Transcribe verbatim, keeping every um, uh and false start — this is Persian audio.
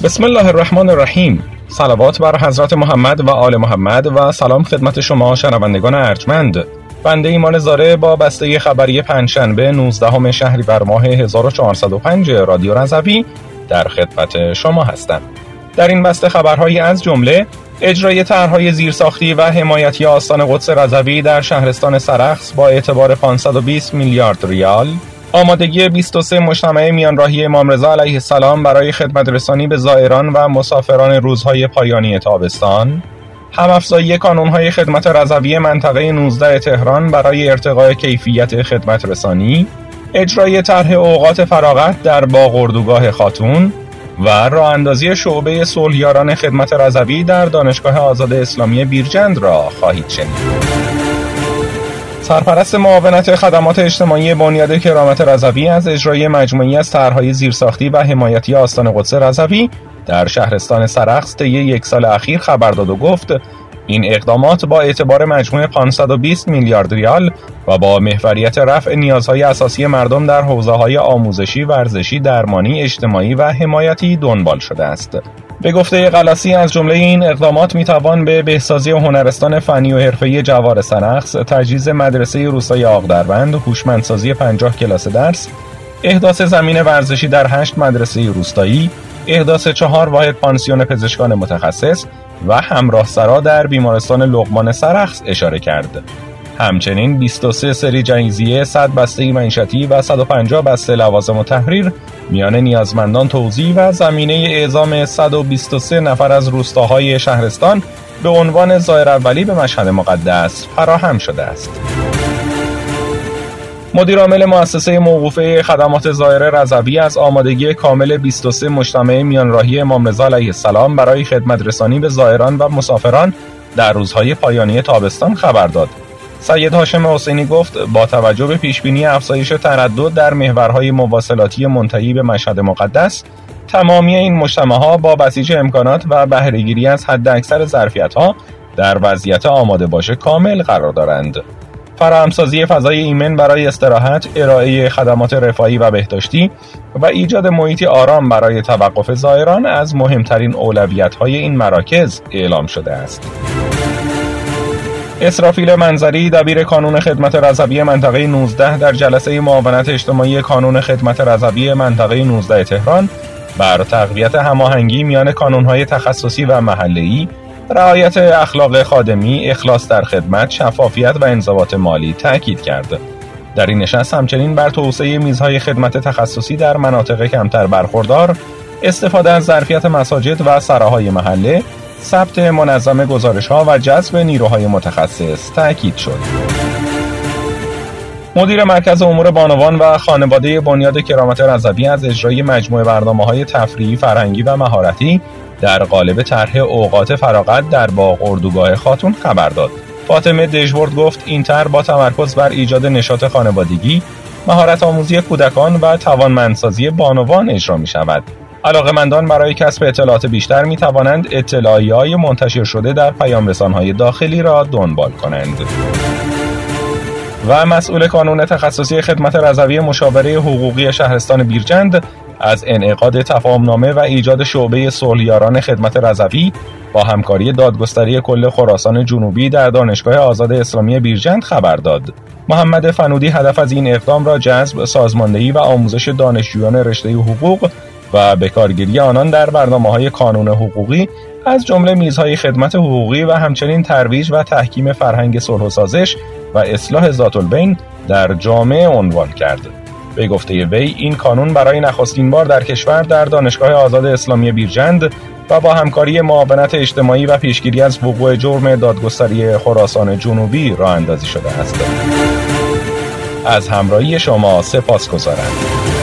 بسم الله الرحمن الرحیم. صلوات بر حضرت محمد و آل محمد و سلام خدمت شما شنوندگان ارجمند. بنده ایمان زاره با بسته خبری پنجشنبه نوزدهم شهریور ماه هزار و چهارصد و پنج رادیو رضوی در خدمت شما هستم. در این بسته خبرهایی از جمله اجرای طرح‌های زیرساختی و حمایتی آستان قدس رضوی در شهرستان سرخس با اعتبار پانصد و بیست میلیارد ریال، آمادگی بیست و سه مجتمع میانراهی امام رضا علیه السلام برای خدمت رسانی به زائران و مسافران روزهای پایانی تابستان، هم‌افزایی کانون‌های خدمت رضوی منطقه نوزده تهران برای ارتقاء کیفیت خدمت رسانی، اجرای طرح اوقات فراغت در باغ اردوگاه خاتون و راه اندازی شعبه صلح‌یاران خدمت رضوی در دانشگاه آزاد اسلامی بیرجند را خواهید شنید. سرپرست معاونت خدمات اجتماعی بنیاد کرامت رضوی از اجرای مجموعی از طرح‌های زیرساختی و حمایتی آستان قدس رضوی در شهرستان سرخس طی یک سال اخیر خبر داد و گفت این اقدامات با اعتبار مجموع پانصد و بیست میلیارد ریال و با محوریت رفع نیازهای اساسی مردم در حوزه‌های آموزشی، ورزشی، درمانی، اجتماعی و حمایتی دنبال شده است. به گفته قلاسی از جمله این اقدامات میتوان به بهسازی هنرستان فنی و حرفه‌ای جوار سرخس، تجهیز مدرسه روستایی آغدربند، هوشمندسازی پنجاه کلاس درس، احداث زمین ورزشی در هشت مدرسه روستایی، احداث چهار واحد پانسیون پزشکان متخصص و همراهسرا در بیمارستان لقمان سرخس اشاره کرد. همچنین بیست و سه سری جهیزیه، صد بسته معیشتی و صد و پنجاه بسته لوازم و تحریر میان نیازمندان توزیع و زمینه اعزام صد و بیست و سه نفر از روستاهای شهرستان به عنوان زائر اولی به مشهد مقدس فراهم شده است. مدیر عامل مؤسسه موقوفه خدمات زائر رضوی از آمادگی کامل بیست و سه مجتمع میانراهی امام رضا علیه السلام برای خدمت رسانی به زائران و مسافران در روزهای پایانی تابستان خبر داد. سید هاشم حسینی گفت با توجه به پیشبینی افزایش تردد در محورهای مواصلاتی منتهی به مشهد مقدس، تمامی این مجتمع‌ها با بسیج امکانات و بهره‌گیری از حداکثر ظرفیت‌ها در وضعیت آماده باش کامل قرار دارند. فراهمسازی فضای ایمن برای استراحت، ارائه خدمات رفاهی و بهداشتی و ایجاد محیطی آرام برای توقف زائران از مهمترین اولویت‌های این مراکز اعلام شده است. اسرافیل منظری دبیر کانون خدمت رضوی منطقه نوزده در جلسه معاونت اجتماعی کانون خدمت رضوی منطقه نوزده تهران بر تقویت هماهنگی میان کانون‌های تخصصی و محله‌ای، رعایت اخلاق خادمی، اخلاص در خدمت، شفافیت و انضباط مالی تاکید کرد. در این نشست همچنین بر توسعه میزهای خدمت تخصصی در مناطق کمتر برخوردار، استفاده از ظرفیت مساجد و سراهای محله، ثبت منظم گزارش‌ها و جذب نیروهای متخصص تاکید شد. مدیر مرکز امور بانوان و خانواده بنیاد کرامت رضوی از اجرای مجموعه برنامه‌های تفریحی، فرهنگی و مهارتی در قالب طرح اوقات فراغت در باغ اردوگاه خاتون خبر داد. فاطمه دژورد گفت این طرح با تمرکز بر ایجاد نشاط خانوادگی، مهارت آموزی کودکان و توانمندسازی بانوان اجرا می شود. علاقه‌مندان برای کسب اطلاعات بیشتر می توانند اطلاعیه‌های منتشر شده در پیام‌رسان‌های داخلی را دنبال کنند. و مسئول کانون تخصصی خدمت رضوی مشاوره حقوقی شهرستان بیرجند از انعقاد تفاهم‌نامه و ایجاد شعبه صلح‌یاران خدمت رضوی با همکاری دادگستری کل خراسان جنوبی در دانشگاه آزاد اسلامی بیرجند خبر داد. محمد فنودی هدف از این اقدام را جذب، سازماندهی و آموزش دانشجویان رشته حقوق و بکارگیری آنان در برنامه‌های کانون حقوقی از جمله میزهای خدمت حقوقی و همچنین ترویج و تحکیم فرهنگ صلح و سازش و اصلاح ذات البین در جامعه عنوان کرد. به گفته وی این کانون برای نخستین بار در کشور در دانشگاه آزاد اسلامی بیرجند و با همکاری معاونت اجتماعی و پیشگیری از وقوع جرم دادگستری خراسان جنوبی راه اندازی شده است. از همراهی شما سپاسگزارم.